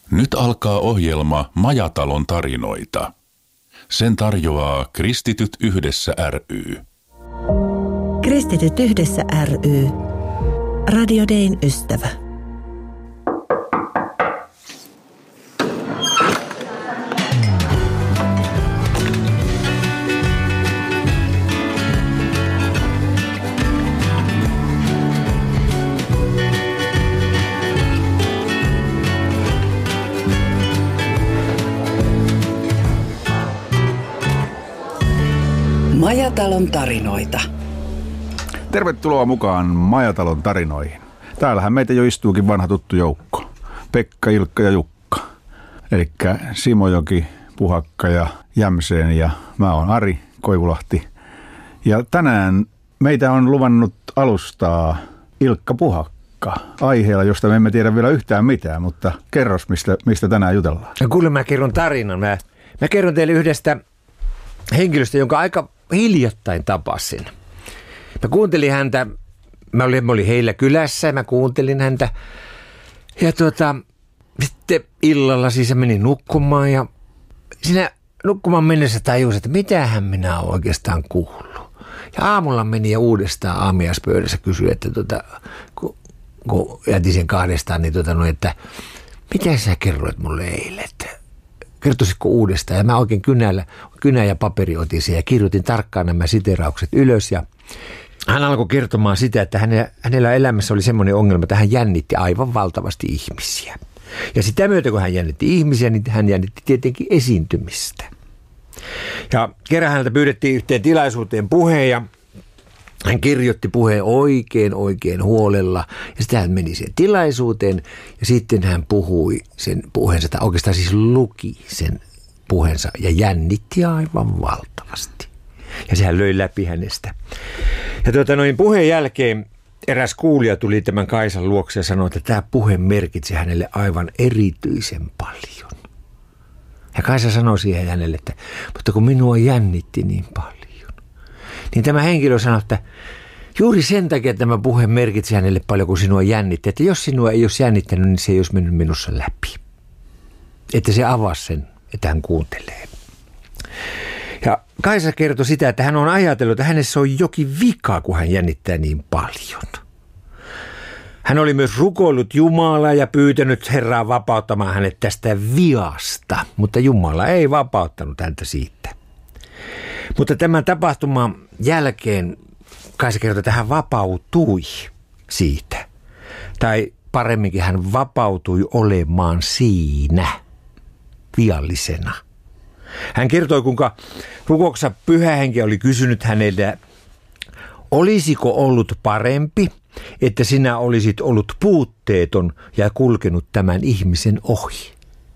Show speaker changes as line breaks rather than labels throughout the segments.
Nyt alkaa ohjelma Majatalon tarinoita. Sen tarjoaa Kristityt yhdessä ry.
Kristityt yhdessä ry. Radio Dayn ystävä.
Majatalon tarinoita.
Tervetuloa mukaan Majatalon tarinoihin. Täällähän meitä jo istuukin vanha tuttu joukko. Pekka, Ilkka ja Jukka. Elikkä Simojoki, Puhakka ja Jämseen ja mä oon Ari Koivulahti. Ja tänään meitä on luvannut alustaa Ilkka Puhakka aiheella, josta me emme tiedä vielä yhtään mitään, mutta kerros mistä tänään jutellaan.
No kuule, mä kerron tarinan. Mä kerron teille yhdestä henkilöstä, jonka aika hiljattain tapasin. Mä kuuntelin häntä, mä olin heillä kylässä ja mä kuuntelin häntä. Ja sitten illalla siis menin nukkumaan ja siinä nukkumaan mennessä tajusin, että mitähän minä olen oikeastaan kuullut. Ja aamulla meni ja uudestaan aamiaispöydässä kysyi, että kun jätin sen kahdestaan, niin että mitä sä kerroit mulle eilen, että kertoisitko uudestaan? Ja mä oikein kynä ja paperi otin siihen ja kirjoitin tarkkaan nämä siteraukset ylös. Ja hän alkoi kertomaan sitä, että hänellä elämässä oli semmoinen ongelma, että hän jännitti aivan valtavasti ihmisiä. Ja sitä myötä, kun hän jännitti ihmisiä, niin hän jännitti tietenkin esiintymistä. Ja kerran häneltä pyydettiin yhteen tilaisuuteen puheen ja hän kirjoitti puheen oikein huolella ja sitten hän meni siihen tilaisuuteen ja sitten hän puhui sen puheensa, tai oikeastaan siis luki sen puheensa ja jännitti aivan valtavasti. Ja sehän löi läpi hänestä. Ja puheen jälkeen eräs kuulija tuli tämän Kaisan luokse ja sanoi, että tämä puhe merkitsi hänelle aivan erityisen paljon. Ja Kaisa sanoi siihen hänelle, että mutta kun minua jännitti niin paljon. Niin tämä henkilö sanoi, että juuri sen takia tämä puhe merkitsi hänelle paljon, kun sinua jännitti. Että jos sinua ei olisi jännittänyt, niin se ei olisi mennyt minussa läpi. Että se avasi sen, että hän kuuntelee. Ja Kaisa kertoi sitä, että hän on ajatellut, että hänessä on jokin vika, kun hän jännittää niin paljon. Hän oli myös rukoillut Jumalaa ja pyytänyt Herraa vapauttamaan hänet tästä viasta, mutta Jumala ei vapauttanut häntä siitä. Mutta tämän tapahtuman jälkeen Kaisa kertoi, että hän vapautui siitä. Tai paremminkin hän vapautui olemaan siinä viallisena. Hän kertoi, kuinka rukouksessa Pyhä Henki oli kysynyt hänelle, olisiko ollut parempi, että sinä olisit ollut puutteeton ja kulkenut tämän ihmisen ohi.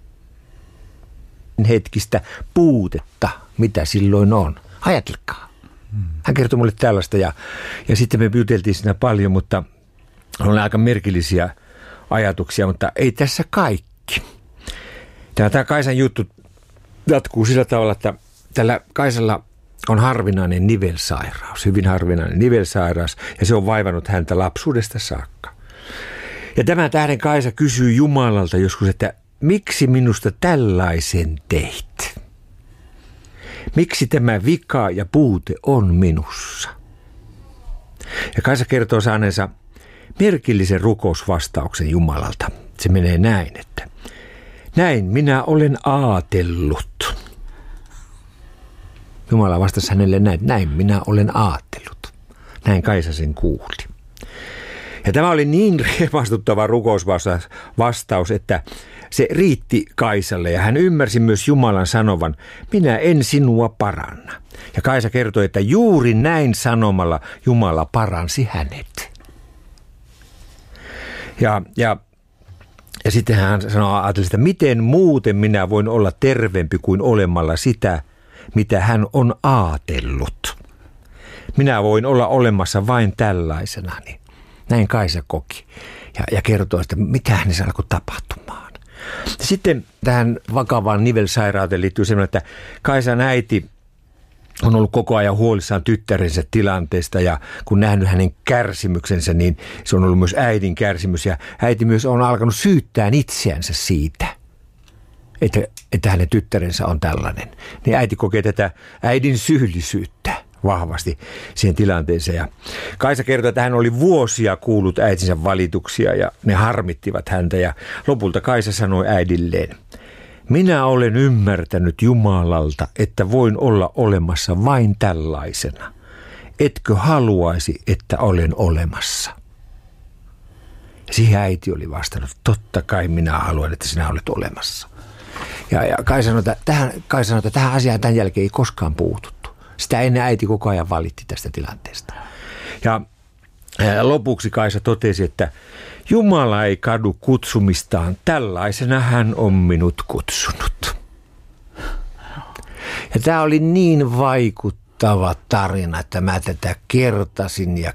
Hetkistä puutetta, mitä silloin on. Ajatelkaa. Hän kertoi mulle tällaista ja sitten me juteltiin siinä paljon, mutta on aika merkillisiä ajatuksia, mutta ei tässä kaikki. Tämä Kaisan juttu jatkuu sillä tavalla, että tällä Kaisalla on harvinainen nivelsairaus, hyvin harvinainen nivelsairaus ja se on vaivannut häntä lapsuudesta saakka. Ja tämän tähden Kaisa kysyy Jumalalta joskus, että miksi minusta tällaisen teit? Miksi tämä vika ja puute on minussa? Ja Kaisa kertoo saaneensa merkillisen rukousvastauksen Jumalalta. Se menee näin, että näin minä olen aatellut. Jumala vastasi hänelle näin, että näin minä olen aatellut. Näin Kaisa sen kuuli. Ja tämä oli niin riemastuttava rukousvastaus, että se riitti Kaisalle ja hän ymmärsi myös Jumalan sanovan, minä en sinua paranna. Ja Kaisa kertoi, että juuri näin sanomalla Jumala paransi hänet. Ja sitten hän ajatteli, että miten muuten minä voin olla terveempi kuin olemalla sitä, mitä hän on aatellut. Minä voin olla olemassa vain tällaisenani. Näin Kaisa koki ja kertoi, että mitä hänessä alkoi tapahtumaan. Sitten tähän vakavaan nivelsairauteen liittyy sellainen, että Kaisan äiti on ollut koko ajan huolissaan tyttärensä tilanteesta ja kun nähnyt hänen kärsimyksensä, niin se on ollut myös äidin kärsimys ja äiti myös on alkanut syyttää itseänsä siitä. että hänen tyttärensä on tällainen. Niin äiti kokee tätä äidin syyllisyyttä vahvasti siihen tilanteeseen. Ja Kaisa kertoi, että hän oli vuosia kuullut äitinsä valituksia ja ne harmittivat häntä. Ja lopulta Kaisa sanoi äidilleen: minä olen ymmärtänyt Jumalalta, että voin olla olemassa vain tällaisena. Etkö haluaisi, että olen olemassa? Siihen äiti oli vastannut: totta kai minä haluan, että sinä olet olemassa. Ja Kai sanoi, että tähän asiaan tämän jälkeen ei koskaan puututtu. Sitä ennen äiti koko ajan valitti tästä tilanteesta. Ja lopuksi Kaisa totesi, että Jumala ei kadu kutsumistaan, tällaisena hän on minut kutsunut. Ja tämä oli niin vaikuttava tarina, että mä tätä kertasin. Ja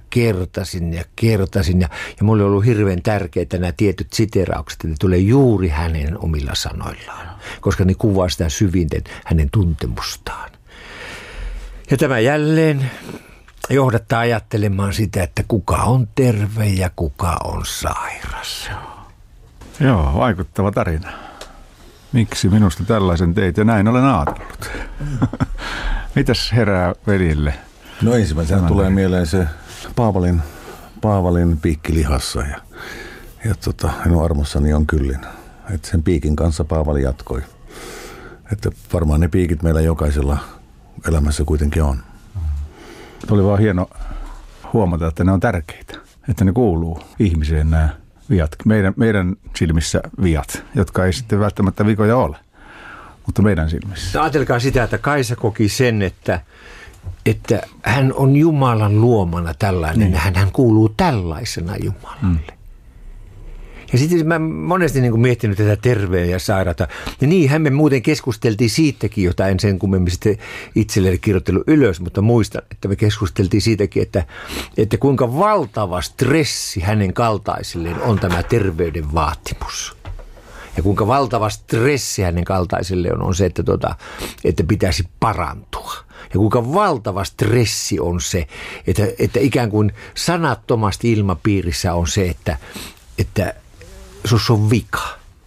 mulle on ollut hirveän tärkeitä nämä tietyt siteraukset, että ne tulee juuri hänen omilla sanoillaan, koska ne kuvaa sitä syvinten hänen tuntemustaan. Ja tämä jälleen johdattaa ajattelemaan sitä, että kuka on terve ja kuka on sairas.
Joo, vaikuttava tarina. Miksi minusta tällaisen teit ja näin olen ajatellut? Mitäs herää veljille?
No ensimmäisenä tulee mieleen se Paavalin piikki lihassa ja minun armossani on kyllin. Että sen piikin kanssa Paavali jatkoi. Että varmaan ne piikit meillä jokaisella elämässä kuitenkin on.
Oli vaan hieno huomata, että ne on tärkeitä, että ne kuuluu ihmiseen nämä viat. Meidän silmissä viat, jotka ei sitten välttämättä vikoja ole, mutta meidän silmissä.
Ajatelkaa sitä, että Kaisa koki sen, että hän on Jumalan luomana tällainen, ja hän kuuluu tällaisena Jumalalle. Ja sitten mä monesti niin kuin miettinyt tätä terveä ja sairaata. Ja niinhän me muuten keskusteltiin siitäkin, jota en sen kummemmin sitten itselleni kirjoitellut ylös, mutta muistan, että me keskusteltiin siitäkin, että kuinka valtava stressi hänen kaltaisilleen on tämä terveyden vaatimus. Ja kuinka valtava stressi hänen kaltaisilleen on se, että pitäisi parantua. Ja kuinka valtava stressi on se, että ikään kuin sanattomasti ilmapiirissä on se, että sus on vika.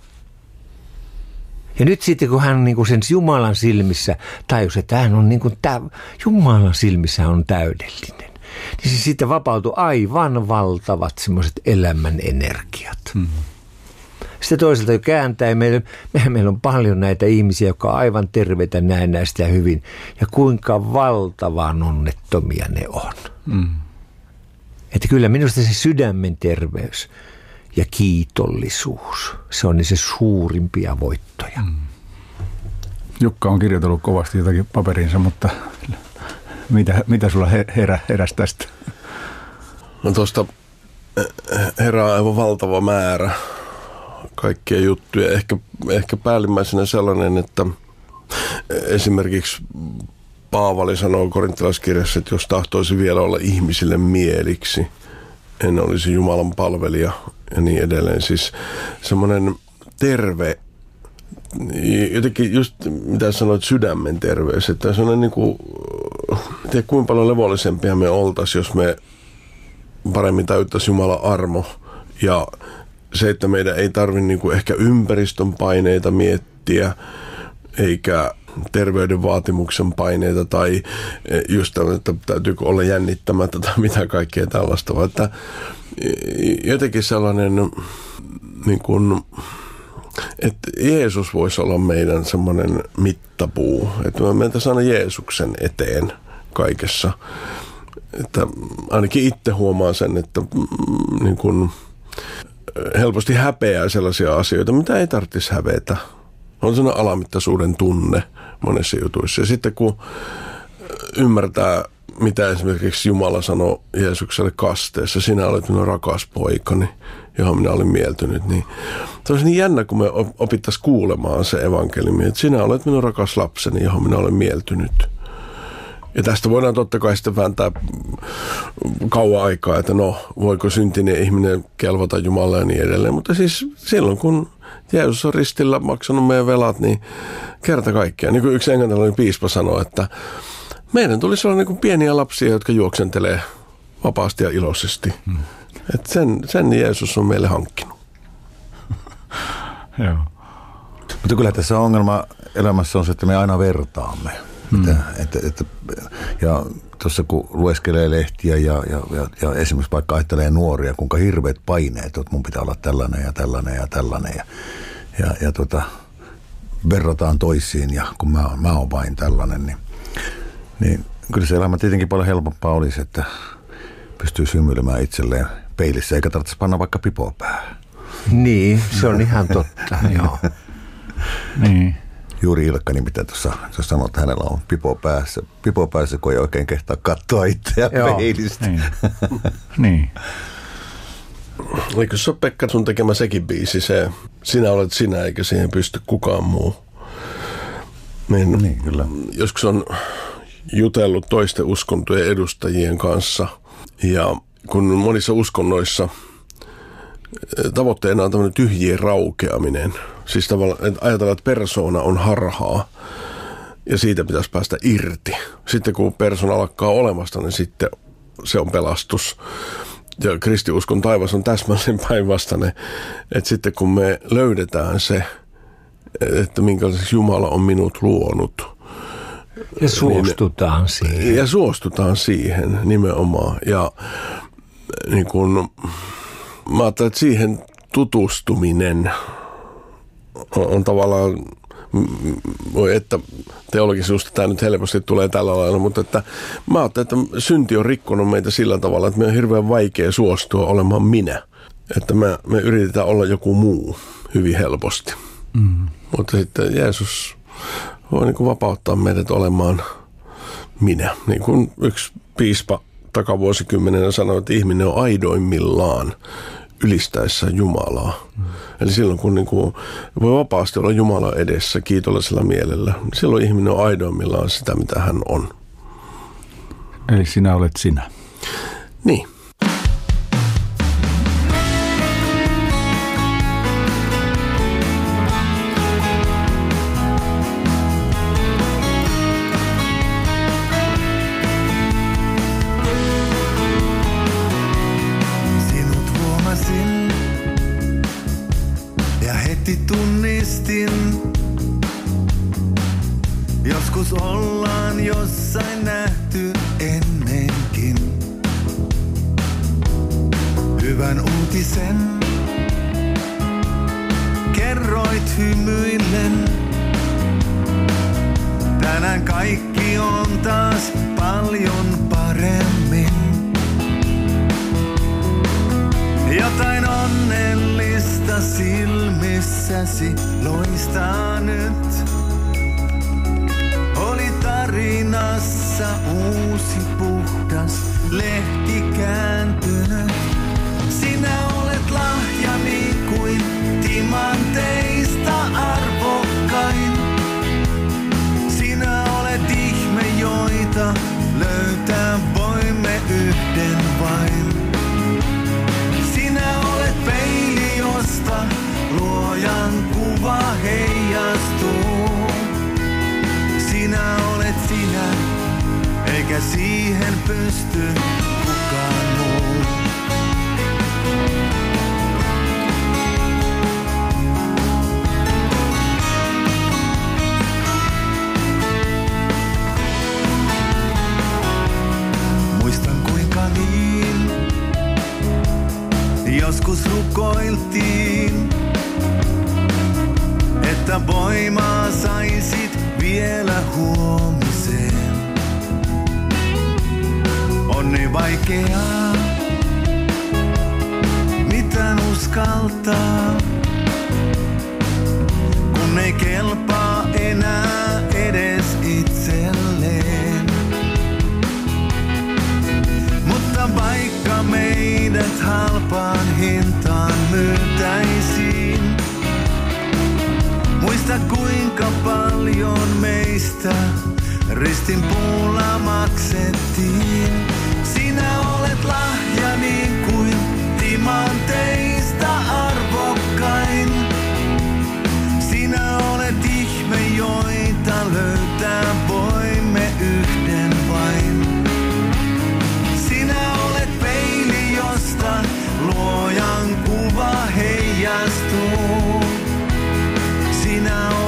Ja nyt sitten kun hän niin kuin sen Jumalan silmissä tajusi, että hän on niin kuin Jumalan silmissä on täydellinen, niin se sitten vapautui aivan valtavat semmoiset elämän energiat. Sitten toiselta jo kääntää, meillä on paljon näitä ihmisiä, jotka on aivan terveitä näennäistä ja hyvin, ja kuinka valtavan onnettomia ne on. Että kyllä minusta se sydämen terveys ja kiitollisuus, se on se suurimpia voittoja.
Jukka on kirjoitellut kovasti jotakin paperiinsa, mutta mitä sulla heräsi tästä?
No tuosta herää aivan valtava määrä kaikkia juttuja. Ehkä päällimmäisenä sellainen, että esimerkiksi Paavali sanoo korintalaiskirjassa, että jos tahtoisi vielä olla ihmisille mieliksi, en olisi Jumalan palvelija ja niin edelleen. Siis semmoinen terve, jotenkin just mitä sanoit, sydämen terveys, että semmoinen niin kuin, tiedä kuinka paljon levollisempia me oltaisiin, jos me paremmin tajuttaisiin Jumalan armo ja se, että meidän ei tarvitse niin kuin ehkä ympäristön paineita miettiä, eikä terveyden vaatimuksen paineita tai just tämmöinen, että täytyykö olla jännittämättä tai mitä kaikkea tällaista, vaan että jotenkin sellainen niin kuin, että Jeesus voisi olla meidän semmoinen mittapuu, että me mentäisiin aina Jeesuksen eteen kaikessa, että ainakin itse huomaan sen, että niin kuin helposti häpeää sellaisia asioita, mitä ei tarvitsisi hävetä. On sellainen alamittaisuuden tunne monessa jutuissa. Ja sitten kun ymmärtää, mitä esimerkiksi Jumala sanoi Jeesukselle kasteessa, sinä olet minun rakas poikani, johon minä olin mieltynyt, niin se olisi niin jännä, kun me opittaisiin kuulemaan se evankeliumi, että sinä olet minun rakas lapseni, johon minä olen mieltynyt. Ja tästä voidaan totta kai sitten vääntää kauan aikaa, että no, voiko syntinen ihminen kelvata Jumalalle ja niin edelleen. Mutta siis silloin, kun Jeesus on ristillä maksanut meidän velat, niin kerta kaikkiaan. Niin kuin yksi englantilainen piispa sanoi, että meidän tulisi olla niin kuin pieniä lapsia, jotka juoksentelee vapaasti ja iloisesti. Että sen Jeesus on meille hankkinut.
Joo.
Mutta kyllä tässä ongelma elämässä on se, että me aina vertaamme. Ja tuossa kun lueskelee lehtiä ja esimerkiksi vaikka ajattelee nuoria, kuinka hirveät paineet, että mun pitää olla tällainen ja tällainen ja tällainen ja verrataan toisiin ja kun mä oon vain tällainen, niin kyllä se elämä tietenkin paljon helpompaa olisi, että pystyy hymyilemään itselleen peilissä eikä tarvitse panna vaikka pipoa päähän.
Niin, se on ihan totta, joo.
Niin.
Juuri Ilkka nimittäin tuossa sanoi, että hänellä on pipo päässä, kun ei oikein kehtaa katsoa itseään peilistä.
Niin.
Eikö se ole, Pekka, sun tekemä sekin biisi, se sinä olet sinä, eikä siihen pysty kukaan muu.
Niin, kyllä.
Joskus on jutellut toisten uskontojen edustajien kanssa, ja kun monissa uskonnoissa tavoitteena on tämmöinen tyhjien raukeaminen, siis tavallaan, että ajatellaan, että persoona on harhaa, ja siitä pitäisi päästä irti. Sitten kun persoona alkaa olemasta, niin sitten se on pelastus. Ja kristiuskon taivas on täsmälleen päinvastainen, että sitten kun me löydetään se, että minkälaiseksi Jumala on minut luonut.
Ja suostutaan siihen.
Ja suostutaan siihen nimenomaan. Ja niin kun, mä ajattelen, että siihen tutustuminen on tavallaan, voi että teologisuusta tämä nyt helposti tulee tällä lailla, mutta että mä ajattelen, että synti on rikkonut meitä sillä tavalla, että me on hirveän vaikea suostua olemaan minä. Että me yritetään olla joku muu hyvin helposti. Mutta sitten Jeesus voi niin kuin vapauttaa meidät olemaan minä. Niin kuin yksi piispa takavuosikymmenenä sanoi, että ihminen on aidoimmillaan ylistäessä Jumalaa. Eli silloin kun niin kuin voi vapaasti olla Jumala edessä kiitollisella mielellä, niin silloin ihminen on aidoimmillaan sitä, mitä hän on.
Eli sinä olet sinä.
Niin.
Tunnistin, joskus ollaan jossain nähty ennenkin. Hyvän uutisen kerroit hymyillen. Tänään kaikki on taas paljon paremmin. Jotain onnellista silmissäsi loistaa nyt. Oli tarinassa uusi puhdas lehti kääntynyt. Sinä olet lahjani kuin timanteista arvokkain. Sinä olet ihme, joita löytää voimme yhden vain. Sinä olet peili, josta luojan kuva heijastuu. Sinä olet sinä, eikä siihen pysty kukaan muu. Muistan kuinka niin joskus rukoiltiin, että voimaa saisit vielä huomiseen. On niin vaikeaa, mitään uskaltaa, kun ei kelpaa enää edes itselleen. Mutta vaikka meidät halpaan hintaan myytäisiin, muista kuinka paljon meistä ristin puulla maksettiin. Sinä olet lahja niin kuin timanteista arvokkain. Sinä olet ihme, joita löytää voimme yhden vain. Sinä olet peili, josta luojan kuva heijastuu. Sinä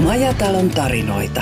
Majatalon tarinoita.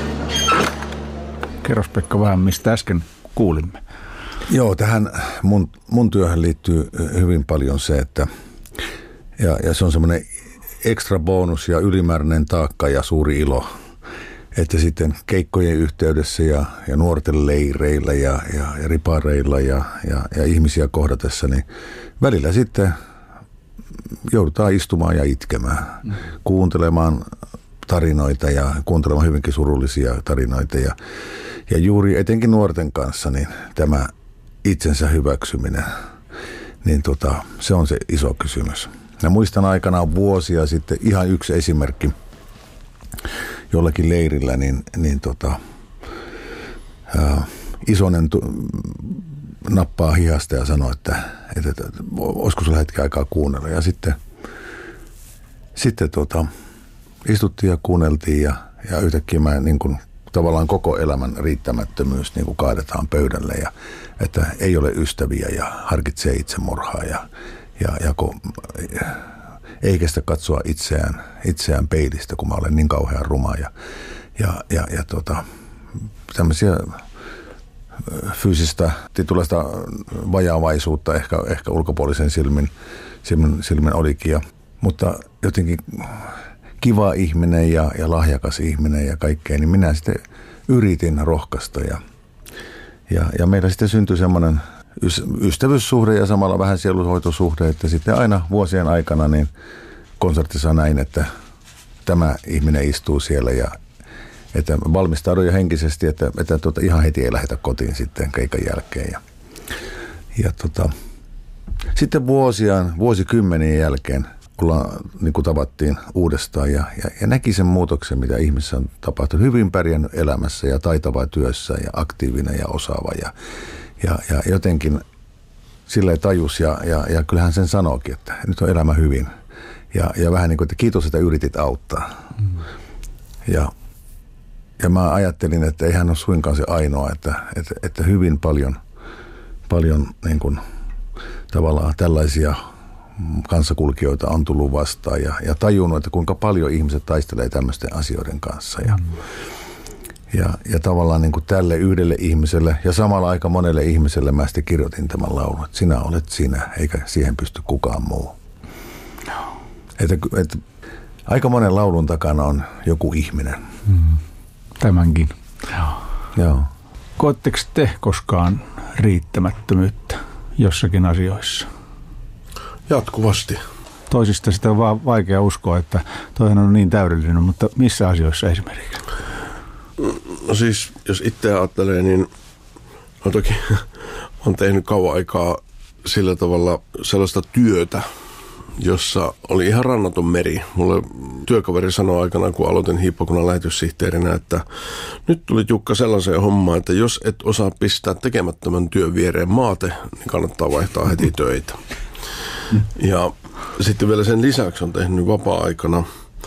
Kerros Pekka vähän, mistä äsken kuulimme.
Joo, tähän mun työhön liittyy hyvin paljon se, että ja se on semmoinen ekstra bonus ja ylimääräinen taakka ja suuri ilo, että sitten keikkojen yhteydessä ja nuorten leireillä ja ripareilla ja ihmisiä kohdatessa, niin välillä sitten joudutaan istumaan ja itkemään, kuuntelemaan tarinoita ja kuuntelemaan hyvinkin surullisia tarinoita ja juuri etenkin nuorten kanssa niin tämä itsensä hyväksyminen, niin se on se iso kysymys. Ja muistan aikanaan vuosia sitten ihan yksi esimerkki jollakin leirillä, isonen nappaa hihasta ja sanoo, että olisiko sulla hetki aikaa kuunnella. Ja sitten istuttiin ja kuunneltiin ja yhtäkkiä mä niin kuin tavallaan koko elämän riittämättömyys niin kuin kaadetaan pöydälle ja että ei ole ystäviä ja harkitsee itsemurhaa ja ei kestä katsoa itseään peilistä, kun mä olen niin kauhean ruma ja tämmöisiä fyysistä titulaista vajaavaisuutta ehkä ulkopuolisen silmin olikin, mutta jotenkin kiva ihminen ja lahjakas ihminen ja kaikkea, niin minä sitten yritin rohkaista ja meillä sitten syntyi semmoinen ystävyyssuhde ja samalla vähän sielunhoitosuhde, että sitten aina vuosien aikana niin konsertissa näin, että tämä ihminen istuu siellä ja että valmistaudun jo henkisesti, että ihan heti ei lähdetä kotiin sitten keikan jälkeen. Sitten vuosikymmenien jälkeen niin kuin tavattiin uudestaan ja näki sen muutoksen, mitä ihmisessä on tapahtunut. Hyvin pärjännyt elämässä ja taitava työssä ja aktiivinen ja osaava ja jotenkin sillä tajus ja kyllähän sen sanookin, että nyt on elämä hyvin. Ja vähän niin kuin, että kiitos, että yritit auttaa. Ja mä ajattelin, että eihän ole suinkaan se ainoa, että hyvin paljon niin kuin, tavallaan tällaisia kanssakulkijoita on tullut vastaan ja tajunnut, että kuinka paljon ihmiset taistelee tämmöisten asioiden kanssa. Ja tavallaan niin kuin tälle yhdelle ihmiselle ja samalla aika monelle ihmiselle mä sitten kirjoitin tämän laulun, että sinä olet sinä, eikä siihen pysty kukaan muu. Että aika monen laulun takana on joku ihminen.
Tämänkin.
Joo.
Koetteko te koskaan riittämättömyyttä jossakin asioissa?
Jatkuvasti.
Toisista sitä on vaan vaikea uskoa, että toihan on niin täydellinen, mutta missä asioissa esimerkiksi?
No siis, jos itse ajattelee, niin toki olen tehnyt kauan aikaa sillä tavalla sellaista työtä, jossa oli ihan rannaton meri. Mulle työkaveri sanoi aikanaan, kun aloitin hiippakunnan lähetyssihteerinä, että nyt tuli Jukka sellaiseen hommaan, että jos et osaa pistää tekemättömän työn viereen maate, niin kannattaa vaihtaa heti töitä. Ja sitten vielä sen lisäksi on tehnyt vapaa-aikana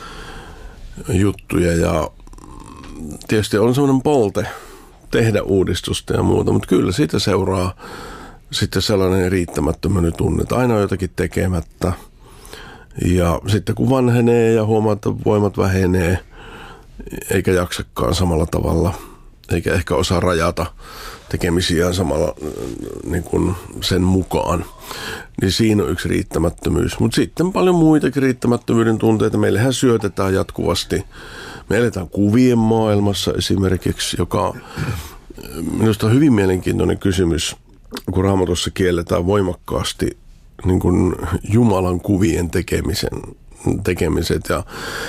juttuja ja tietysti on semmoinen polte tehdä uudistusta ja muuta, mutta kyllä siitä seuraa sitten sellainen riittämättömyyden tunne, että aina on jotakin tekemättä. Ja sitten kun vanhenee ja huomaa, että voimat vähenee, eikä jaksakaan samalla tavalla, eikä ehkä osaa rajata tekemisiään samalla niin kuin sen mukaan, niin siinä on yksi riittämättömyys. Mutta sitten paljon muitakin riittämättömyyden tunteita. Meillähän syötetään jatkuvasti. Me eletään kuvien maailmassa esimerkiksi, joka minusta on hyvin mielenkiintoinen kysymys, kun Raamatussa kielletään voimakkaasti niin kuin Jumalan kuvien tekemiset ja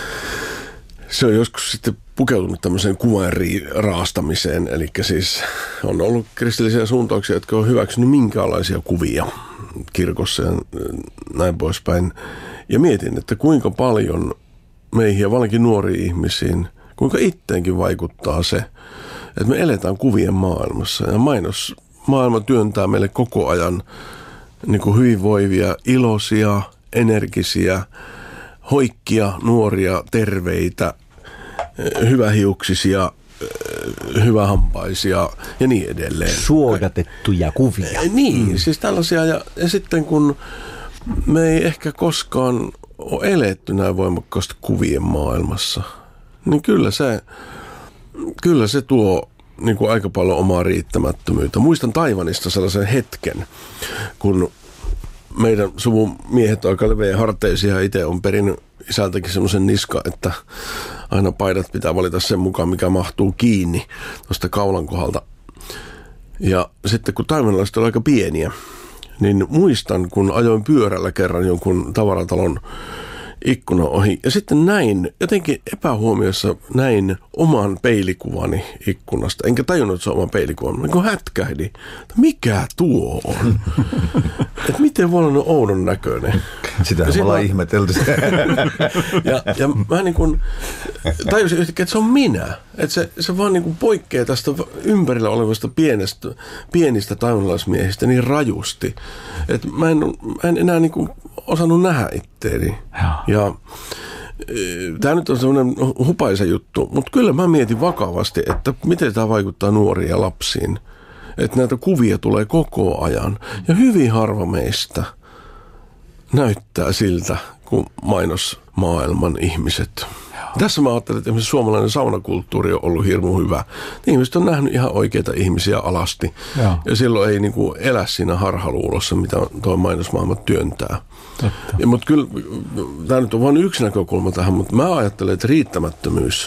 se on joskus sitten pukeutunut tämmöiseen kuvan raastamiseen, eli siis on ollut kristillisiä suuntauksia, jotka on hyväksynyt minkäänlaisia kuvia kirkossa ja näin poispäin. Ja mietin, että kuinka paljon meihin ja vallankin nuoriin ihmisiin, kuinka itteenkin vaikuttaa se, että me eletään kuvien maailmassa ja mainosmaailma työntää meille koko ajan niin kuin hyvinvoivia, iloisia, energisiä, hoikkia, nuoria, terveitä, hyvähiuksisia, hyvähampaisia ja niin edelleen.
Suodatettuja kuvia.
Niin, siis tällaisia. Ja sitten kun me ei ehkä koskaan ole eletty näin voimakkaasti kuvien maailmassa, niin kyllä se tuo niin kuin aika paljon omaa riittämättömyyttä. Muistan Taiwanista sellaisen hetken, kun meidän suvun miehet aika leveä harteisia, itse on perinnyt isältäkin semmoisen niska, että aina paidat pitää valita sen mukaan, mikä mahtuu kiinni tuosta kaulan kohdalta. Ja sitten kun taiwanilaiset oli aika pieniä, niin muistan, kun ajoin pyörällä kerran jonkun tavaratalon ikkuna ohi. Ja sitten jotenkin epähuomiossa näin oman peilikuvani ikkunasta. Enkä tajunnut, että se on oma peilikuvani. Mä kun hätkähdin, että mikä tuo on? Että miten voi olla oudon näköinen?
Sitähän me ollaan ihmetelty.
ja mä niin kuin tajusin yhtäkkiä, että se on minä. Että se vaan niin kuin poikkeaa tästä ympärillä olevasta pienistä taiwanalaismiehistä niin rajusti. Että mä en enää niin kuin osannut nähdä itteeni. Ja tämä nyt on semmoinen hupaisa juttu, mutta kyllä mä mietin vakavasti, että miten tämä vaikuttaa nuoriin ja lapsiin. Että näitä kuvia tulee koko ajan. Ja hyvin harva meistä näyttää siltä, kuin mainosmaailman ihmiset. Tässä mä ajattelen, että esimerkiksi suomalainen saunakulttuuri on ollut hirmu hyvä. Ihmiset on nähnyt ihan oikeita ihmisiä alasti. Ja silloin ei niin kuin elä siinä harhaluulossa, mitä tuo mainosmaailma työntää. Mutta kyllä, tämä nyt on vain yksi näkökulma tähän, mutta mä ajattelen, että riittämättömyys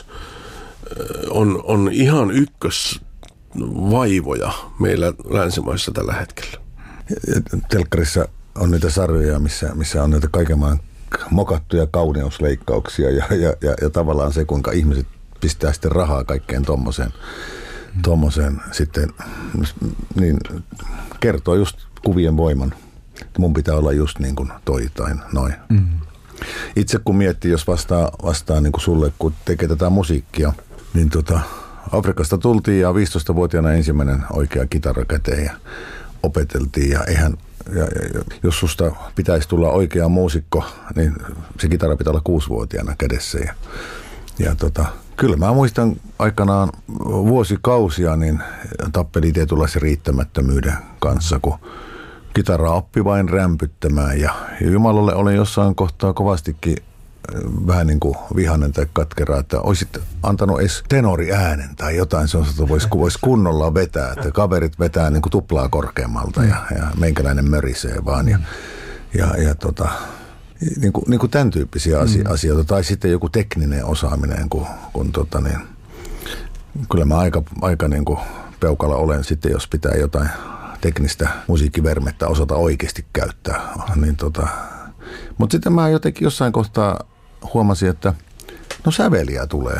on ihan ykkösvaivoja meillä länsimaissa tällä hetkellä.
Telkkarissa on niitä sarjoja, missä on näitä kaiken maailman mokattuja kauneusleikkauksia ja tavallaan se, kuinka ihmiset pistää sitten rahaa kaikkeen tommoseen sitten, niin kertoo just kuvien voiman. Mun pitää olla just niin kuin toi tai noin. Itse kun miettii, jos vastaa niin kuin sulle, kun tekee tätä musiikkia, niin Afrikasta tultiin ja 15-vuotiaana ensimmäinen oikea kitara käteen ja opeteltiin ja jos susta pitäisi tulla oikea muusikko, niin se kitara pitää olla 6-vuotiaana kädessä. Ja kyllä mä muistan aikanaan vuosikausia, niin tappeli tietynlaisen riittämättömyyden kanssa, kun kitara oppi vain rämpyttämään. Ja Jumalalle olin jossain kohtaa kovastikin vähän niin kuin vihainen tai katkeraa, että olisit antanut edes tenoriäänen tai jotain sellaista, voisi kunnolla vetää, että kaverit vetää niin kuin tuplaa korkeammalta ja meikäläinen mörisee vaan. Niin kuin tämän tyyppisiä asioita. Tai sitten joku tekninen osaaminen, niin kyllä mä aika niin kuin peukalla olen sitten, jos pitää jotain teknistä musiikkivermettä osata oikeasti käyttää. Niin mutta sitten mä jotenkin jossain kohtaa huomasin, että säveliä tulee.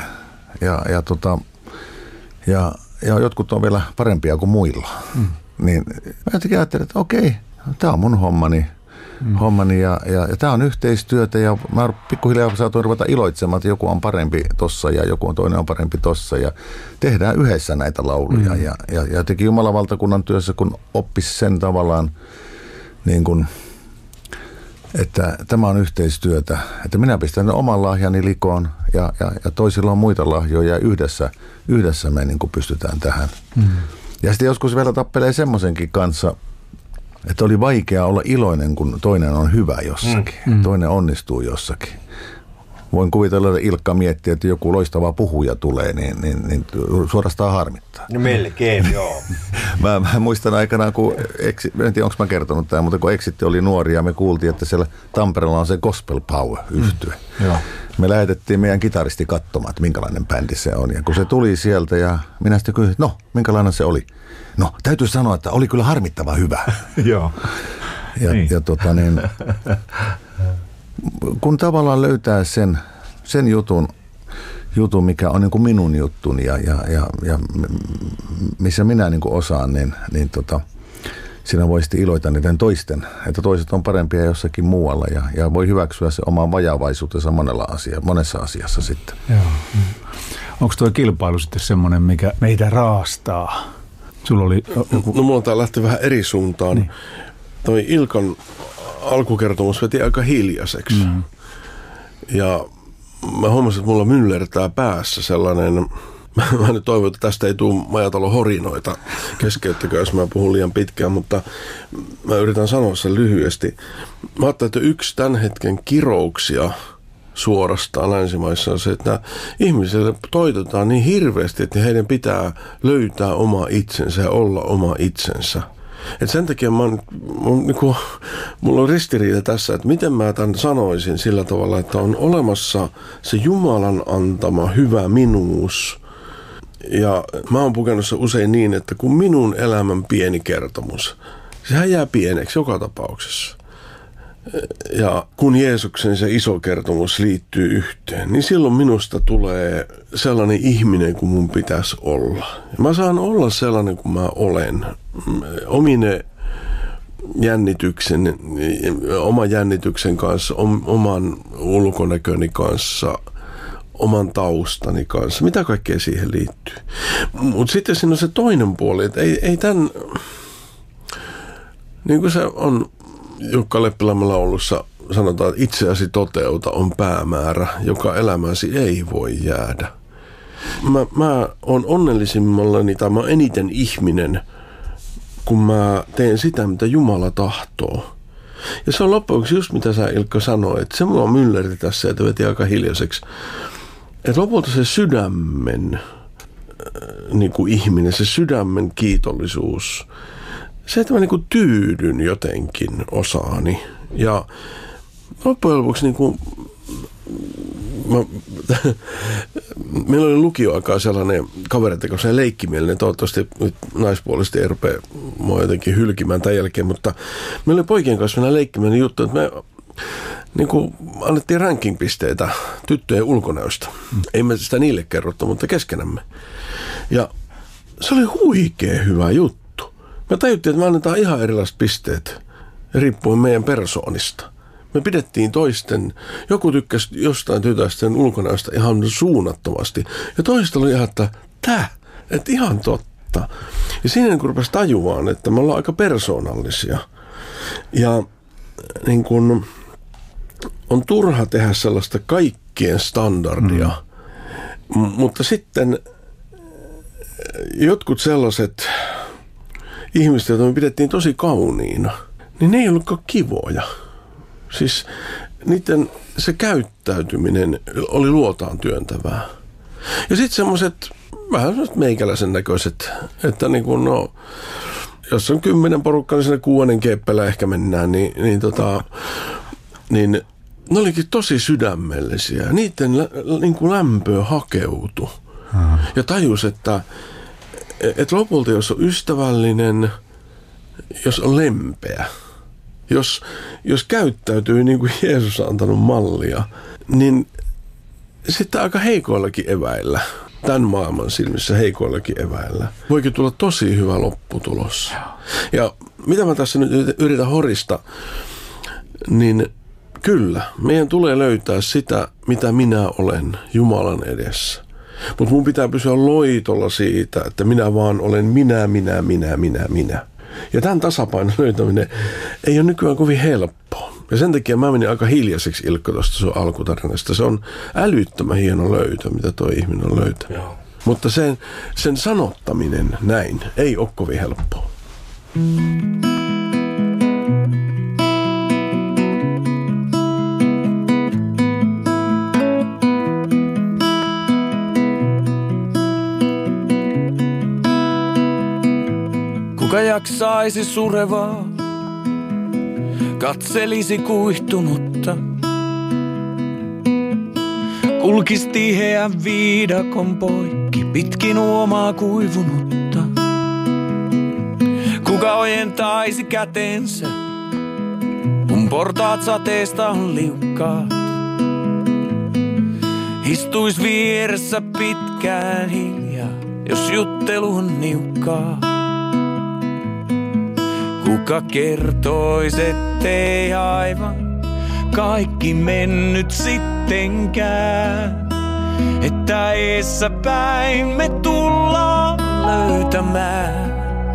Ja jotkut on vielä parempia kuin muilla. Niin mä jotenkin ajattelin, että okei, tää on mun hommani ja tää on yhteistyötä ja mä pikkuhiljaa saatoin ruveta iloitsemaan, että joku on parempi tossa ja toinen on parempi tossa ja tehdään yhdessä näitä lauluja. Ja jotenkin Jumalan valtakunnan työssä, kun oppisi sen tavallaan niin kuin, että tämä on yhteistyötä, että minä pistän oman lahjani likoon ja toisilla on muita lahjoja ja yhdessä me niin kuin pystytään tähän. Ja sitten joskus vielä tappelee semmoisenkin kanssa, että oli vaikea olla iloinen, kun toinen on hyvä jossakin, toinen onnistuu jossakin. Voin kuvitella, että Ilkka miettii, että joku loistava puhuja tulee, niin suorastaan harmittaa.
No melkein, joo.
Mä muistan aikanaan, kun en tiedä, onko mä kertonut tämä, mutta kun Exit oli nuori ja me kuultiin, että siellä Tampereella on se Gospel Power-yhtye. Me lähetettiin meidän kitaristi katsomaan, että minkälainen bändi se on. Ja kun se tuli sieltä ja minä sitten kysyin, no minkälainen se oli? No täytyy sanoa, että oli kyllä harmittavan hyvä.
Joo.
Kun tavallaan löytää sen jutun, mikä on niin kuin minun juttuni ja missä minä niin kuin osaan, niin siinä voi sitten iloita niiden toisten, että toiset on parempia jossakin muualla ja voi hyväksyä se oman vajavaisuutensa monessa asiassa sitten.
Joo. Onko tuo kilpailu sitten semmoinen, mikä meitä raastaa? Sulla oli joku...
No mulla tää lähti vähän eri suuntaan. Niin. Toi Ilkan alkukertomus veti aika hiljaiseksi. Ja mä huomasin, että mulla myllertää päässä sellainen, mä nyt toivon, että tästä ei tule Majatalon horinoita, keskeyttäkö, jos mä puhun liian pitkään, mutta mä yritän sanoa sen lyhyesti. Mä ajattelin, että yksi tämän hetken kirouksia suorastaan länsimaissa on se, että ihmisille toitotaan niin hirveästi, että heidän pitää löytää oma itsensä ja olla oma itsensä. Et sen takia mulla on ristiriita tässä, että miten mä tämän sanoisin sillä tavalla, että on olemassa se Jumalan antama hyvä minuus. Ja mä oon pukenut se usein niin, että kun minun elämän pieni kertomus, sehän jää pieneksi joka tapauksessa. Ja kun Jeesuksen se iso kertomus liittyy yhteen, niin silloin minusta tulee sellainen ihminen kuin mun pitäisi olla. Ja mä saan olla sellainen kuin mä olen. Omine oman jännityksen kanssa, oman ulkonäköni kanssa, oman taustani kanssa. Mitä kaikkea siihen liittyy. Mutta sitten siinä on se toinen puoli, että ei tämän, niin kuin se on Jukka Leppilammalla Oulussa sanotaan, että itseäsi toteuta on päämäärä, joka elämäsi ei voi jäädä. Mä oon onnellisimmallani tai mä oon eniten ihminen, kun mä teen sitä, mitä Jumala tahtoo. Ja se on loppuksi just mitä sä, Ilkka, sanoit. Se mua myllerti tässä, että veti aika hiljaiseksi. Että lopulta se sydämen niin kuin ihminen, se sydämen kiitollisuus, se, että mä niin kuin tyydyn jotenkin osaani. Ja loppujen lopuksi niin kuin, meillä oli lukioaikaa sellainen kaveri, joka on leikkimielinen. Toivottavasti nyt naispuolisesti ei rupea mua jotenkin hylkimään tämän jälkeen, mutta meillä oli poikien kanssa sellainen leikkimielinen juttu, että me niin kuin annettiin ranking-pisteitä tyttöjen ulkonäöstä. Ei me sitä niille kerrottu, mutta keskenämme. Ja se oli huikea hyvä juttu. Me tajuttiin, että me annetaan ihan erilaiset pisteet riippuen meidän persoonista. Me pidettiin toisten, joku tykkäsi jostain tytösten ulkonäöstä ihan suunnattomasti. Ja toista oli ihan, että ihan totta. Ja siinä kun rupesi tajuaan, että me ollaan aika persoonallisia. Ja niin kun on turha tehdä sellaista kaikkien standardia. Mutta sitten jotkut sellaiset ihmiset, joita me pidettiin tosi kauniina, niin ne ei ollutkaan kivoja. Siis niiden se käyttäytyminen oli luotaan työntävää. Ja sitten semmoiset vähän semmoiset meikäläisen näköiset, että niin kun jos on 10 porukkaa, niin siinä 6. keppelä ehkä mennään, niin ne olikin tosi sydämellisiä. Niiden niin kuin lämpöä hakeutui. Ja tajus, että lopulta jos on ystävällinen, jos on lempeä, jos käyttäytyy niin kuin Jeesus on antanut mallia, niin sitten aika heikoillakin eväillä, tämän maailman silmissä heikoillakin eväillä, voikin tulla tosi hyvä lopputulos. Ja mitä mä tässä nyt yritän horista, niin kyllä, meidän tulee löytää sitä, mitä minä olen Jumalan edessä. Mutta mun pitää pysyä loitolla siitä, että minä vaan olen minä. Ja tämän tasapainon löytäminen ei ole nykyään kovin helppoa. Ja sen takia mä menin aika hiljaiseksi, Ilkka, tuosta sun alkutarinasta. Se on älyttömän hieno löytö, mitä tuo ihminen on löytänyt. Joo. Mutta sen sanottaminen näin ei ole kovin helppoa.
Kuka jaksaisi surevaa, katselisi kuihtunutta, kulkisi tiheän viidakon poikki pitkin uomaa kuivunutta. Kuka ojentaisi kätensä, kun portaat sateesta on liukkaat, istuis vieressä pitkään hiljaa, jos juttelu on niukkaa. Kuka kertois, ettei aivan kaikki mennyt sittenkään, että eessä päin me tullaan löytämään.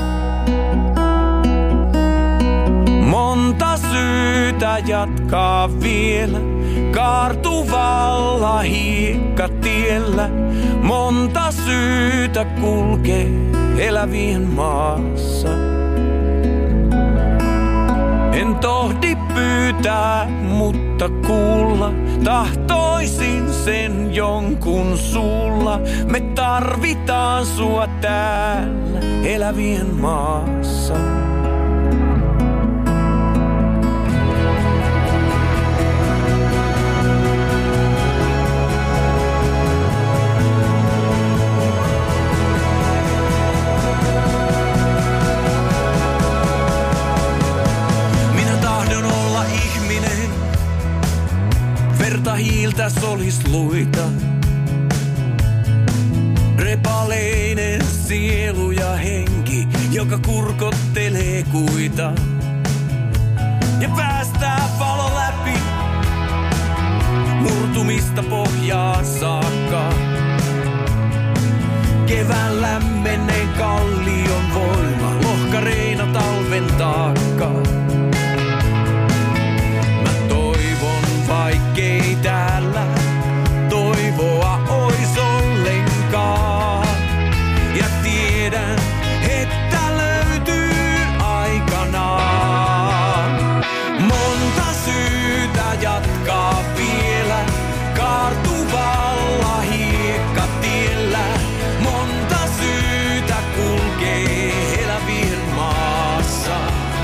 Monta syytä jatkaa vielä kaartuvalla hiekkatiellä, monta syytä kulkee elävien maassa. En tohdi pyytää, mutta kuulla tahtoisin sen jonkun suulla. Me tarvitaan sua täällä elävien maassa. Verta hiiltä solisluita, repaleinen sielu ja henki, joka kurkottelee kuita. Ja päästää valo läpi, murtumista pohjaan saakka. Kevään lämmenneen kallion voima, lohkareina talven taakka. Vaikkei täällä toivoa ois ollenkaan. Ja tiedän, että löytyy aikanaan. Monta syytä jatkaa vielä kaartuvalla hiekkatiellä. Monta syytä kulkee elävien maassa.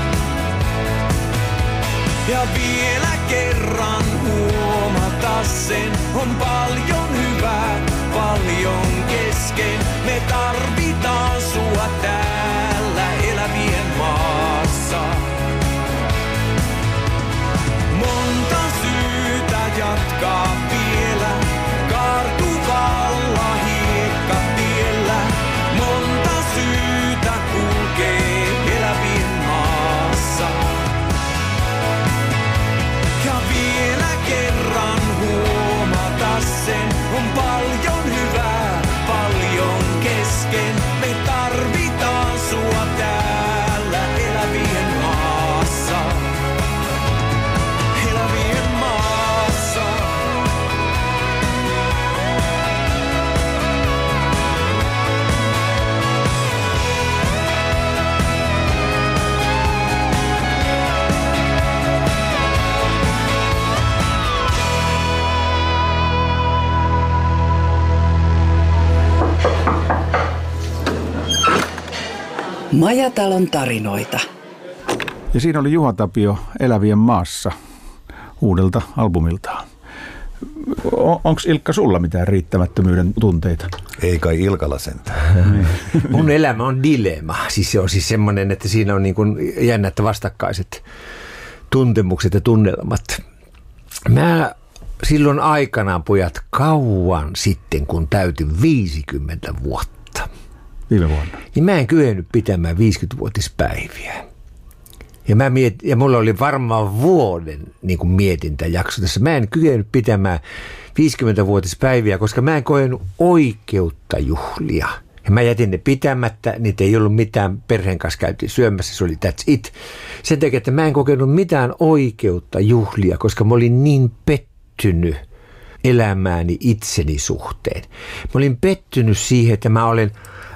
Ja vielä kerran huomata sen, on paljon hyvää, paljon kesken. Me tarvitaan sua täällä elävien maassa. Monta syytä jatkaa vielä kaartuvalla hiekkatiellä. Monta syytä kulkee elävien maassa. Ja vielä kerran huomata sen, on paljon hyvää, paljon kesken. Me tarvitaan sua täällä elävien maassa. Elävien maassa.
Majatalon tarinoita.
Ja siinä oli Juha Tapio Elävien maassa uudelta albumiltaan. Onko Ilkka sulla mitään riittämättömyyden tunteita?
Ei kai Ilkalla sentään.
Mun elämä on dilemma. Siis se on siis semmoinen, että siinä on niin kuin jännät vastakkaiset tuntemukset ja tunnelmat. Mä silloin aikanaan, pojat, kauan sitten, kun täytin 50 vuotta.
Viime vuonna.
Niin mä en kyennyt pitämään 50-vuotispäiviä. Ja mulla oli varmaan vuoden niin kuin mietintäjakso tässä. Mä en kyennyt pitämään 50-vuotispäiviä, koska mä en koenut oikeutta juhlia. Ja mä jätin ne pitämättä, niitä ei ollut mitään, perheen kanssa käytiin syömässä, se oli that's it. Sen takia, että mä en kokenut mitään oikeutta juhlia, koska mä olin niin pettynyt elämääni itseni suhteen. Mä olin pettynyt siihen, että mä olen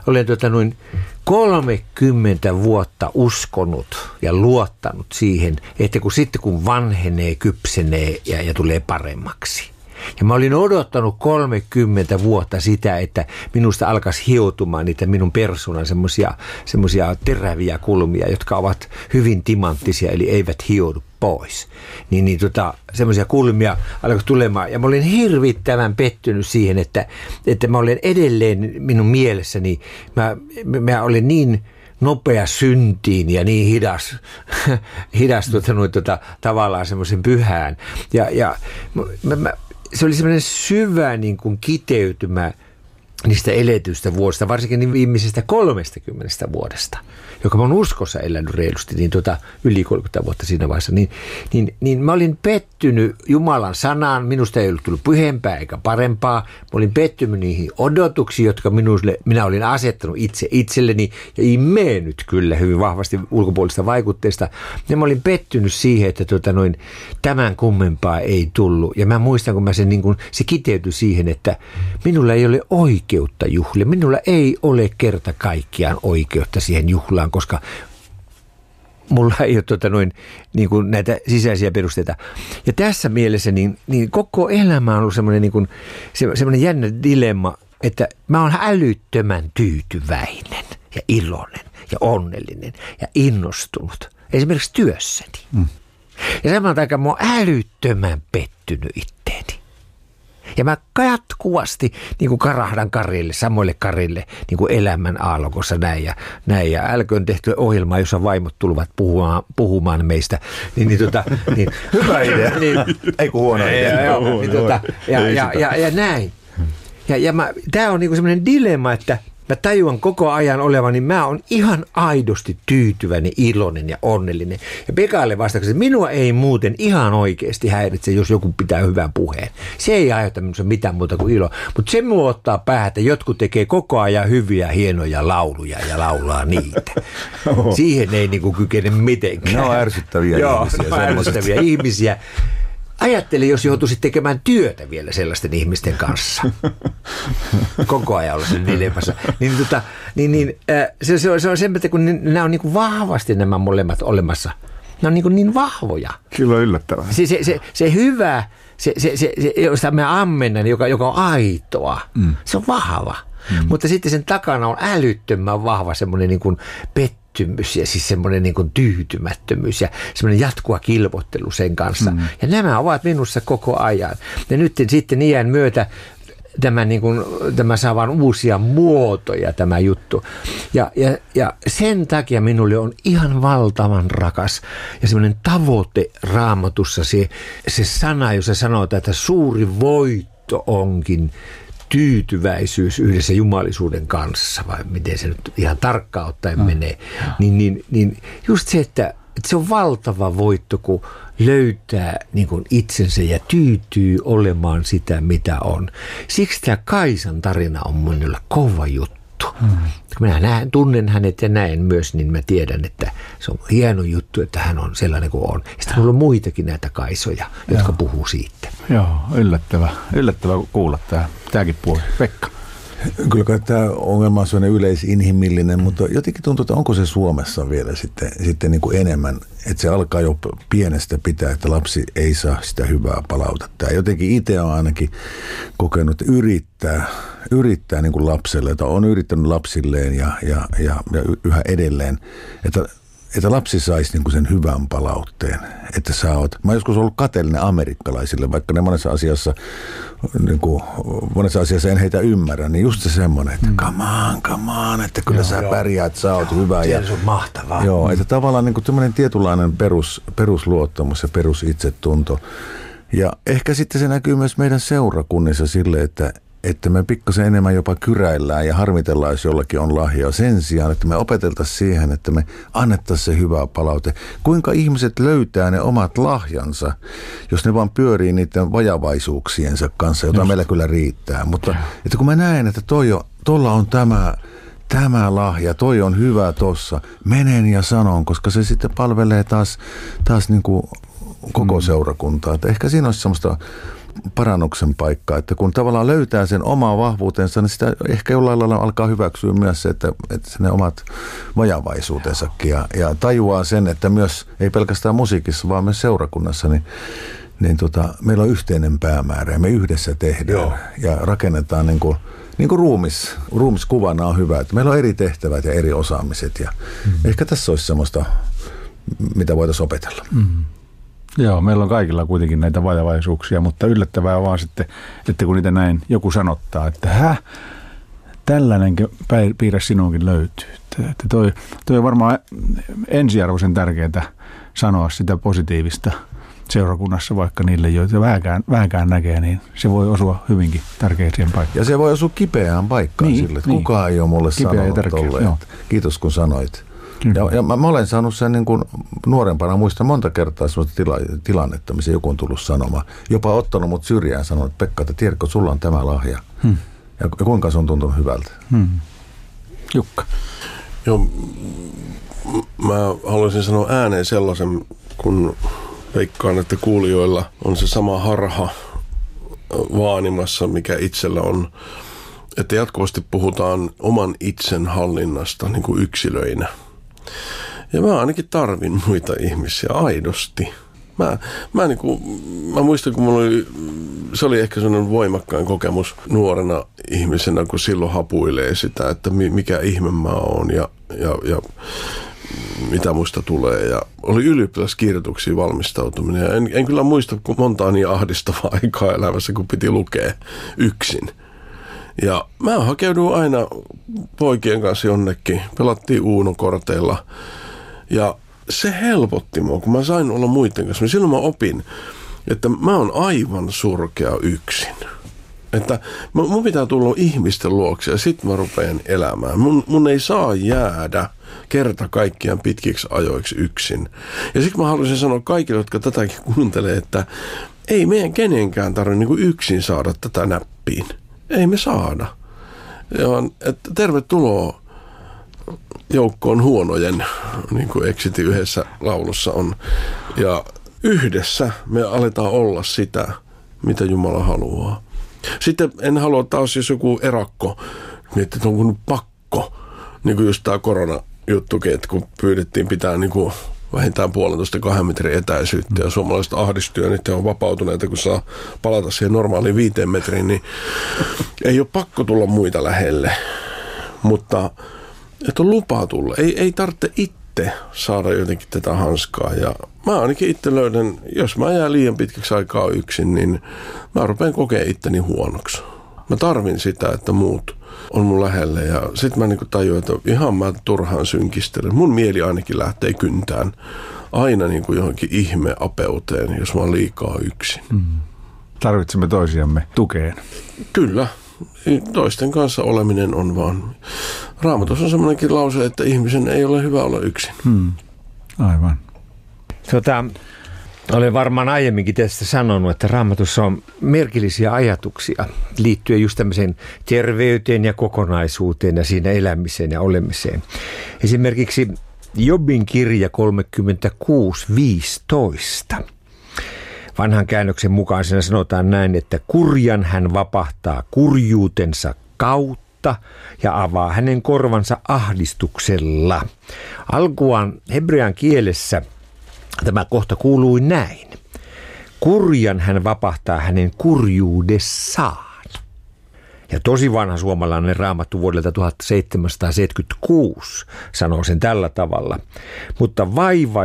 30 vuotta uskonut ja luottanut siihen, että kun vanhenee, kypsenee ja tulee paremmaksi. Ja mä olin odottanut 30 vuotta sitä, että minusta alkaisi hioutumaan niitä minun persoonan semmoisia teräviä kulmia, jotka ovat hyvin timanttisia, eli eivät hioudu pois. Semmoisia kulmia alkoi tulemaan. Ja mä olin hirvittävän pettynyt siihen, että mä olen edelleen minun mielessäni, mä olen niin nopea syntiin ja niin hidas tavallaan semmoisen pyhään. Ja se oli semmoinen syvä niin kuin kiteytymä niistä eletyistä vuosista, varsinkin viimeisestä 30 vuodesta, joka mä oon uskossa elänyt reilusti yli 30 vuotta siinä vaiheessa, niin mä olin pettynyt Jumalan sanaan, minusta ei ollut tullut pyhempää eikä parempaa, mä olin pettynyt niihin odotuksiin, jotka minä olin asettanut itselleni ja imeennyt kyllä hyvin vahvasti ulkopuolista vaikutteista, ja mä olin pettynyt siihen, että tämän kummempaa ei tullut, ja mä muistan, kun se kiteytyi siihen, että minulla ei ole oikeutta juhlia, minulla ei ole kerta kaikkiaan oikeutta siihen juhlaan, koska mulla ei ole niin kuin näitä sisäisiä perusteita. Ja tässä mielessä niin koko elämä on ollut semmoinen jännä dilemma, että mä oon älyttömän tyytyväinen ja iloinen ja onnellinen ja innostunut esimerkiksi työssäni. Ja samaan aikaan mä oon älyttömän pettynyt itteeni. Ja mä jatkuvasti niin kuin karahdan karille, samoille karille niin kuin elämän aallokossa näin. Ja älköön tehty ohjelmaa, jossa vaimot tulevat puhumaan meistä. Niin, hyvä idea.
Ei kun huono idea.
Ja näin. Ja tää on niinku semmoinen dilemma, että mä tajuan koko ajan olevani, niin mä oon ihan aidosti tyytyväinen, iloinen ja onnellinen. Ja Pekalle vastaksi, että minua ei muuten ihan oikeasti häiritse, jos joku pitää hyvän puheen. Se ei aiheuta minusta mitään muuta kuin ilo. Mutta se mua ottaa päähän, että jotkut tekee koko ajan hyviä, hienoja lauluja ja laulaa niitä. Siihen ei niinku kykene mitenkään.
Ne on ärsyttäviä ihmisiä.
Joo, ärsyttäviä ihmisiä. Ajattelin, jos joutuisit tekemään työtä vielä sellaisten ihmisten kanssa. Koko ajan olla sen dilemmassa. Se on sen, että kun nämä on niin kuin vahvasti nämä molemmat olemassa. Nämä on niin vahvoja.
Kyllä on yllättävää.
Se hyvä, josta me ammennan, joka on aitoa, se on vahva. Mutta sitten sen takana on älyttömän vahva semmoinen niin kuin pettymys ja siis semmoinen niin kuin tyytymättömyys ja semmoinen jatkuva kilvoittelu sen kanssa. Ja nämä ovat minussa koko ajan. Ja nyt sitten iän myötä tämä saa vaan uusia muotoja tämä juttu. Ja sen takia minulle on ihan valtavan rakas ja semmoinen tavoite Raamatussa se sana, jossa sanotaan, että suuri voitto onkin tyytyväisyys yhdessä jumalisuuden kanssa, vai miten se nyt ihan tarkkaan ottaen menee, niin just se, että se on valtava voitto, kun löytää niin kuin itsensä ja tyytyy olemaan sitä, mitä on. Siksi tämä Kaisan tarina on minulle kova juttu. Kun minä tunnen hänet ja näen myös, niin mä tiedän, että se on hieno juttu, että hän on sellainen kuin on. Ja sitten mulla on muitakin näitä Kaisoja, jotka puhuu siitä.
Joo, yllättävä kuulla tämäkin puoli. Pekka.
Kyllä kai tämä ongelma on sellainen yleisinhimillinen, mutta jotenkin tuntuu, että onko se Suomessa vielä sitten niin kuin enemmän, että se alkaa jo pienestä pitää, että lapsi ei saa sitä hyvää palautetta. Ja jotenkin itse on ainakin kokenut, että yrittää niin kuin lapselle, jota on yrittänyt lapsilleen ja yhä edelleen, että lapsi saisi niin kuin sen hyvän palautteen, että mä oon joskus ollut kateellinen amerikkalaisille, vaikka ne monessa asiassa en heitä ymmärrä, niin just se semmoinen, että come on, että kyllä sä pärjäät, sä oot hyvä.
Ja se on mahtavaa.
Joo, että tavallaan niin kuin tämmöinen tietynlainen perusluottamus ja perusitsetunto. Ja ehkä sitten se näkyy myös meidän seurakunnissa sille, että me pikkasen enemmän jopa kyräillään ja harmitellaan, jos jollakin on lahjaa. Sen sijaan, että me opeteltaisiin siihen, että me annettaisiin se hyvä palaute. Kuinka ihmiset löytää ne omat lahjansa, jos ne vaan pyörii niiden vajavaisuuksiensa kanssa, jota meillä kyllä riittää. Mutta että kun mä näen, että tuolla on tämä lahja, toi on hyvä tossa, menen ja sanon, koska se sitten palvelee taas niin kuin koko seurakuntaa. Että ehkä siinä olisi semmoista parannuksen paikkaa, että kun tavallaan löytää sen omaa vahvuutensa, niin sitä ehkä jollain lailla alkaa hyväksyä myös se, että ne omat vajavaisuutensakin ja tajuaa sen, että myös, ei pelkästään musiikissa, vaan myös seurakunnassa, niin meillä on yhteinen päämäärä ja me yhdessä tehdään. Joo. Ja rakennetaan niin kuin ruumiskuvana on hyvä, että meillä on eri tehtävät ja eri osaamiset ja ehkä tässä olisi semmoista, mitä voitaisiin opetella.
Joo, meillä on kaikilla kuitenkin näitä vajavaisuuksia, mutta yllättävää vaan sitten, että kun niitä näin joku sanottaa, että tällainen piirre sinuunkin löytyy. Että toi on varmaan ensiarvoisen tärkeää sanoa sitä positiivista seurakunnassa, vaikka niille, joita vähänkään näkee, niin se voi osua hyvinkin tärkeään paikkaan.
Ja se voi osua kipeään paikkaan sille, että kukaan ei ole mulle sanonut tolleen. Kiitos kun sanoit. Ja mä olen saanut sen niin kuin nuorempana, muistan monta kertaa sellaista tilannetta, missä joku on tullut sanomaan. Jopa ottanut mut syrjään ja sanonut, että Pekka, että tiedätkö, sulla on tämä lahja. Ja kuinka se on tuntunut hyvältä?
Jukka.
Joo, mä haluaisin sanoa ääneen sellaisen, kun veikkaan, että kuulijoilla on se sama harha vaanimassa, mikä itsellä on. Että jatkuvasti puhutaan oman itsen hallinnasta niin kuin yksilöinä. Ja mä ainakin tarvin muita ihmisiä aidosti. Mä muistan, kun se oli ehkä sellainen voimakkain kokemus nuorena ihmisenä, kun silloin hapuilee sitä, että mikä ihme mä oon ja mitä musta tulee. Ja oli ylioppilaskirjoituksiin valmistautuminen. Ja en kyllä muista montaa niin ahdistavaa aikaa elämässä, kun piti lukea yksin. Ja mä hakeuduin aina poikien kanssa jonnekin. Pelattiin Uno-korteilla. Ja se helpotti mua, kun mä sain olla muiden kanssa. Silloin mä opin, että mä oon aivan surkea yksin. Että mun pitää tulla ihmisten luokse ja sit mä rupean elämään. Mun ei saa jäädä kerta kaikkiaan pitkiksi ajoiksi yksin. Ja siksi mä haluaisin sanoa kaikille, jotka tätäkin kuuntelee, että ei meidän kenenkään tarvitse niin kuin yksin saada tätä näppiin. Ei me saada. Ja että tervetuloa joukkoon huonojen, niin kuin Exitin yhdessä laulussa on. Ja yhdessä me aletaan olla sitä, mitä Jumala haluaa. Sitten en halua taas, jos joku erakko miettii, että onko nyt pakko, niin kuin just tämä koronajuttukin, että kun pyydettiin pitää niin kuin vähintään 1,5-2 metrin etäisyyttä ja suomalaiset ahdistyö, niin on vapautuneita, kun saa palata siihen normaaliin 5 metriin, niin ei ole pakko tulla muita lähelle, mutta että on lupa tulla. Ei tarvitse itse saada jotenkin tätä hanskaa. Ja mä ainakin itse löydän, jos mä jään liian pitkäksi aikaa yksin, niin mä rupean kokemaan itteni huonoksi. Mä tarvin sitä, että muut on mun lähellä. Ja sit mä niinku tajuan, että ihan mä turhaan synkistelen. Mun mieli ainakin lähtee kyntään aina niinku johonkin ihmeapeuteen, jos mä oon liikaa yksin.
Tarvitsemme toisiamme tukeen.
Kyllä. Toisten kanssa oleminen on vaan. Raamatussa on semmoinenkin lause, että ihmisen ei ole hyvä olla yksin.
Aivan.
Olen varmaan aiemminkin tästä sanonut, että Raamatussa on merkillisiä ajatuksia liittyen just tämmöiseen terveyteen ja kokonaisuuteen ja siinä elämiseen ja olemiseen. Esimerkiksi Jobin kirja 36:15. Vanhan käännöksen mukaan siinä sanotaan näin, että kurjan hän vapahtaa kurjuutensa kautta ja avaa hänen korvansa ahdistuksella. Alkuaan hebrean kielessä tämä kohta kuului näin. Kurjan hän vapahtaa hänen kurjuudessaan. Ja tosi vanha suomalainen raamattu vuodelta 1776 sanoo sen tällä tavalla. Mutta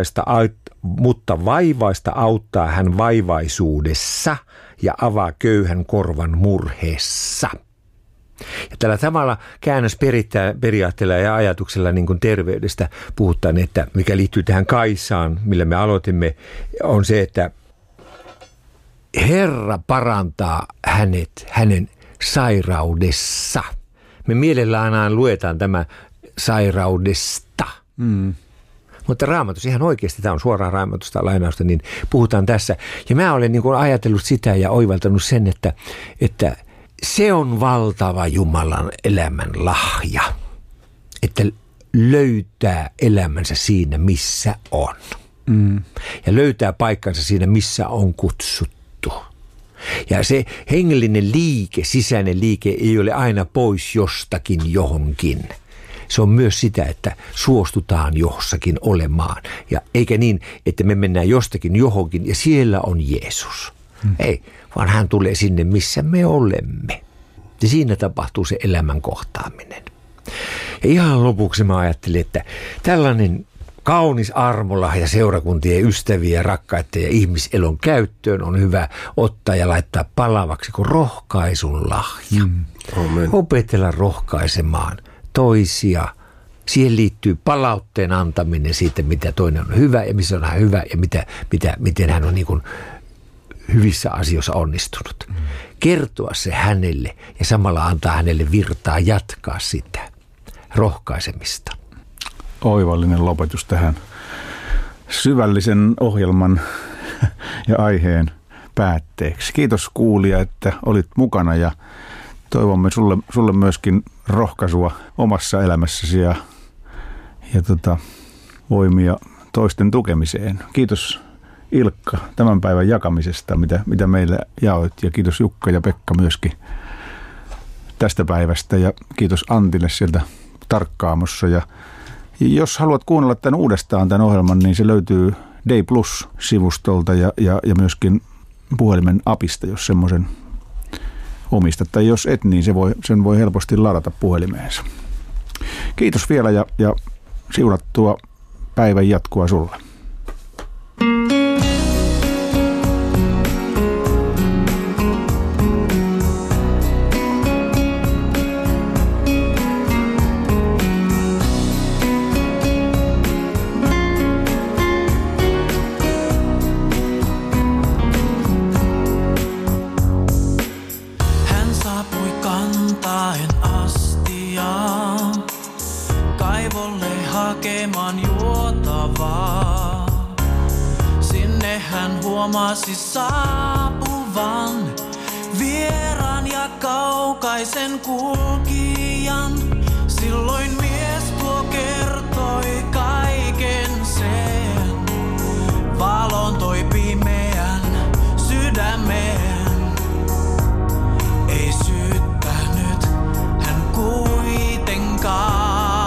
vaivaista auttaa hän vaivaisuudessa ja avaa köyhän korvan murheessa. Ja tällä tavalla käännösperiaatteella ja ajatuksella niin kuin terveydestä puhutaan, että mikä liittyy tähän Kaisaan, millä me aloitimme, on se, että Herra parantaa hänen sairaudessa. Me mielellään aina luetaan tämä sairaudesta. Mutta Raamatus, ihan oikeasti, tämä on suoraan Raamatusta lainausta, niin puhutaan tässä. Ja mä olen niin kuin ajatellut sitä ja oivaltanut sen, että se on valtava Jumalan elämän lahja, että löytää elämänsä siinä, missä on. Ja löytää paikkansa siinä, missä on kutsuttu. Ja se hengellinen liike, sisäinen liike ei ole aina pois jostakin johonkin. Se on myös sitä, että suostutaan jossakin olemaan. Ja eikä niin, että me mennään jostakin johonkin ja siellä on Jeesus. Ei, vaan hän tulee sinne, missä me olemme. Ja siinä tapahtuu se elämän kohtaaminen. Ja ihan lopuksi mä ajattelin, että tällainen kaunis armolahja seurakuntien ystäviä, rakkaita ja ihmiselon käyttöön on hyvä ottaa ja laittaa palavaksi kuin rohkaisun lahja. Opetella rohkaisemaan toisia. Siihen liittyy palautteen antaminen siitä, mitä toinen on hyvä ja missä on hän hyvä ja miten hän on niin kuin hyvissä asioissa onnistunut. Kertoa se hänelle ja samalla antaa hänelle virtaa jatkaa sitä rohkaisemista.
Oivallinen lopetus tähän syvällisen ohjelman ja aiheen päätteeksi. Kiitos kuulija, että olit mukana ja toivomme sulle myöskin rohkaisua omassa elämässäsi ja voimia toisten tukemiseen. Kiitos Ilkka tämän päivän jakamisesta, mitä meille jaoit, ja kiitos Jukka ja Pekka myöskin tästä päivästä ja kiitos Antille sieltä Tarkkaamossa ja Jos haluat kuunnella tämän uudestaan tämän ohjelman, niin se löytyy Day Plus-sivustolta ja myöskin puhelimen apista, jos semmoisen omistat. Tai jos et, niin sen voi helposti ladata puhelimeensa. Kiitos vielä ja siunattua päivän jatkoa sulle.
Huomasi saapuvan vieraan ja kaukaisen kulkijan. Silloin mies tuo kertoi kaiken sen. Valon toi pimeän sydämeen. Ei syyttänyt hän kuitenkaan.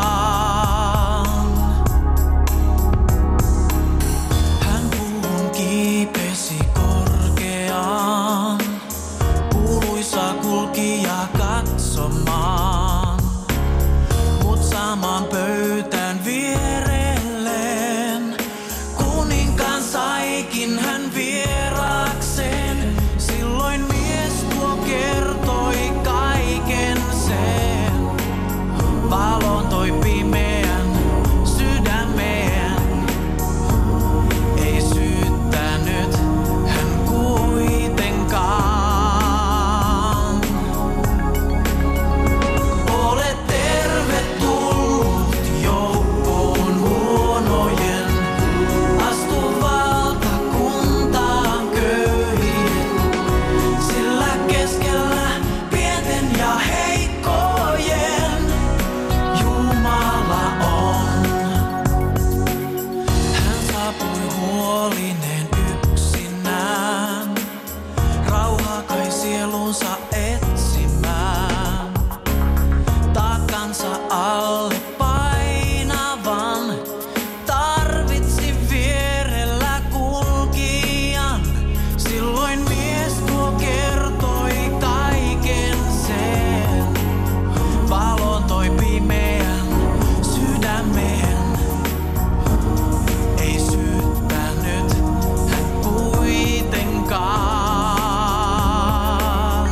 Pöytään vierelleen, kuninkaan saikin hän vierakseen. Silloin mies tuo kertoi kaiken sen. Valon toi pimeän sydämeen. Ei syyttänyt hän kuitenkaan. Olet tervetullut joukkoon huonojen. Astu valtakuntaan köyhien. Sillä keskellä pienten ja heikkojen Jumala on. Hän saapui huolineen yksinään. Rauhaa kai sielunsa etsimään. Takansa alle painavan. Tarvitsi vierellä kulkijan. Silloin mies tuo kertoi kaiken sen. Valon toi pimeän sydämeen. Ei syyttänyt hän kuitenkaan.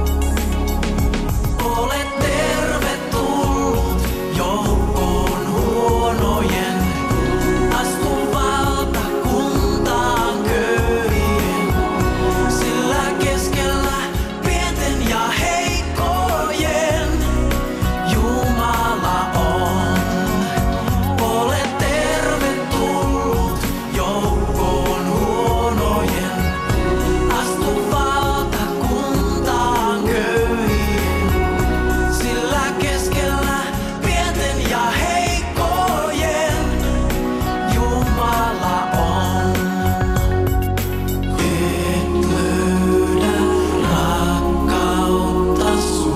Olet tervetullut joukkoon huonojen. Astu valtakuntaan köyhien. Sillä keskellä pienten ja heikkojen Jumala on. Olet tervetullut joukkoon huonojen. Astu valtakuntaan köyhien. Sillä keskellä pienten ja heikkojen Jumala on. Et löydä rakkautta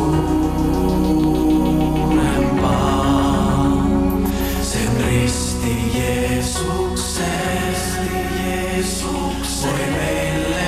suurempaa. Sen risti Jeesuksen voi meille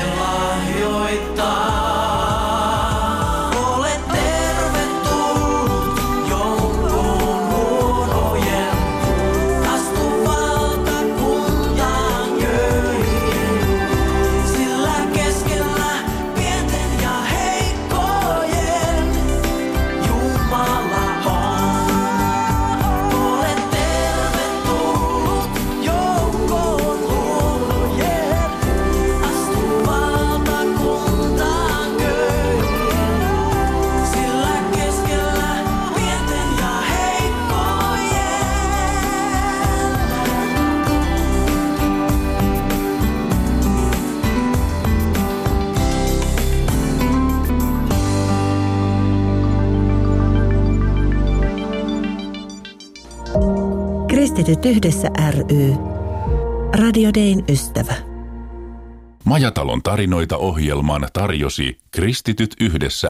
lahjoittaa. Olet tervetullut joukkoon huonojen. Astu valtakuntaan köyhien. Sillä keskellä pienten ja heikkojen Jumala on. Olet tervetullut joukkoon huonojen. Astu valtakuntaan köyhien. Sillä keskellä pienten ja heikkojen.
Kristityt yhdessä ry. Radio Dayn ystävä.
Majatalon tarinoita ohjelman tarjosi Kristityt yhdessä